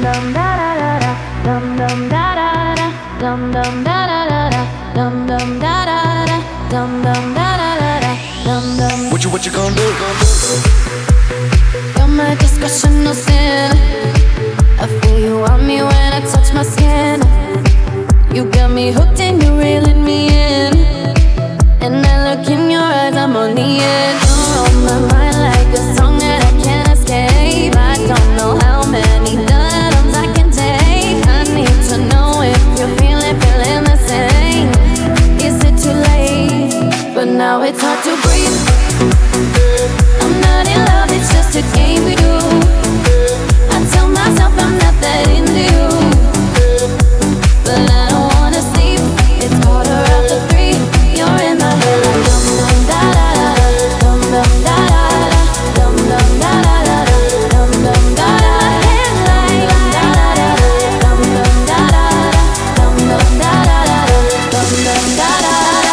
dum da da da da, dum dum da da da, dum dum da da da da, dum dum da da da, dum dum da da da, dum dum. What you gonna do? You're my discretion, no sin. I feel you on me when I touch my skin. You got me hooked and you're reeling me in. And I look in your eyes, I'm on the edge. You're on my mind like a song that I can't escape. I don't know how many items I can take. I need to know if you're feeling the same. Is it too late? But now it's hard to breathe. I'm not in love, it's just a game we do. I tell myself I'm not that into you, but I don't wanna sleep. It's quarter after 3. You're in my head like dum dum da da da, dum dum da da da, dum dum da da da, dum dum da da. Head like da da da, dum dum da da da, dum dum da da da, dum dum da da da.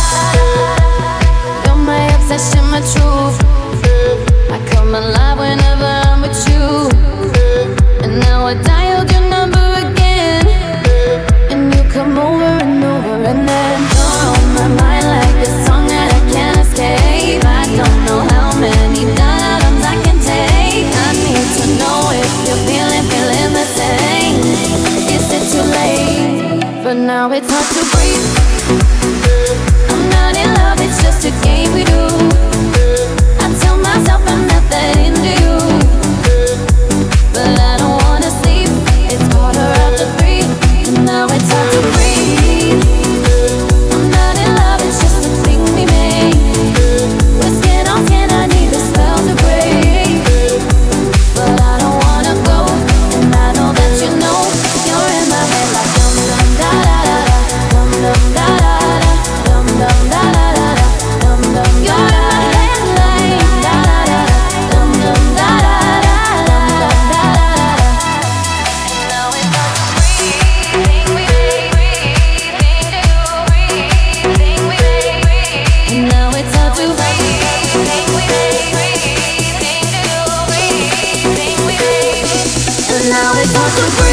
You're my obsession, my truth. I come alive whenever I'm with you. And now I dialed your number again, and you come over and over, and then you're on my mind like a song that I can't escape. I don't know how many items I can take. I need to know if you're feeling the same. Is it too late? But now it's hard to breathe. I'm not in love, it's just a game we do. I tell myself I'm not that into you, but I don't wanna sleep. It's quarter after 3, and now it's hard to breathe. I'm not in love, it's just a thing we made. We're skin on skin, I need the spell to break, but I don't wanna go, and I know that you know. You're in my head like dum dum da da da, dum dum da da da, dum dum da da da, dum dum. You're in my head like da da da, dum dum da da da, dum dum da da da. And now it's hard to breathe. Thing we made, breathe. Thing to breathe. Thing we made, breathe. And now it's hard to breathe. Thing we made, breathe. Thing to breathe. Thing we made. And now it's hard to breathe.